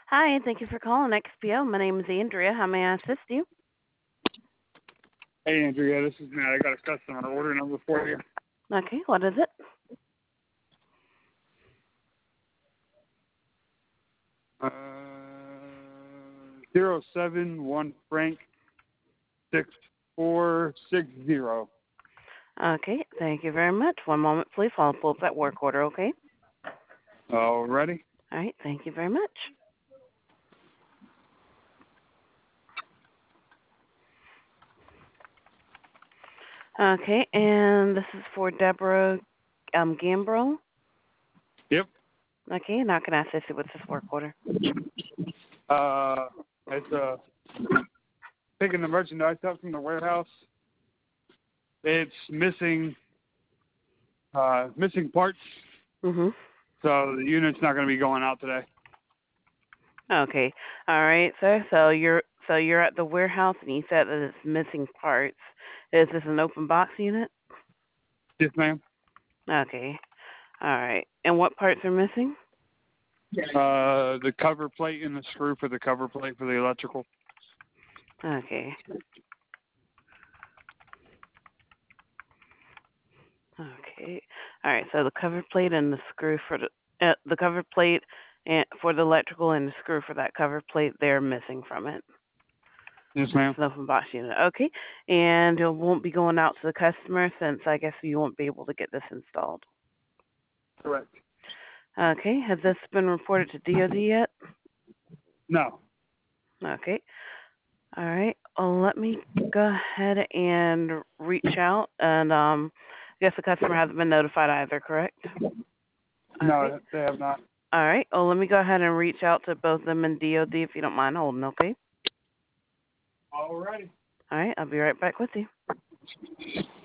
Hi, thank you for calling XPO. My name is Andrea. How may I assist you? Hey, Andrea, this is Matt. I got a customer order number for you. Okay, what is it? Uh, 071 Frank 6460. Okay, thank you very much. One moment, please. I'll pull up that work order, okay? All ready? All right, thank you very much. Okay, and this is for Deborah Gambro. Yep. Okay, now can I assist you with this work order? It's picking the merchandise up from the warehouse. It's missing parts, Mm-hmm. so the unit's not going to be going out today. Okay, all right, sir. So you're at the warehouse, and you said that it's missing parts. Is this an open box unit? Yes, ma'am. Okay, all right. And what parts are missing? The cover plate and the screw for the cover plate for the electrical. Okay. Okay. All right. So the cover plate and the screw for the cover plate and for the electrical and the screw for that cover plate, they're missing from it. Yes, ma'am. It's an open box unit. Okay. And it won't be going out to the customer since I guess you won't be able to get this installed. Correct. Okay. Has this been reported to DoD yet? No. Okay. All right. Well, let me go ahead and reach out and I guess the customer hasn't been notified either, correct? All No, right. they have not. All right. Well, let me go ahead and reach out to both them and DOD if you don't mind holding, okay? All righty. All right. I'll be right back with you.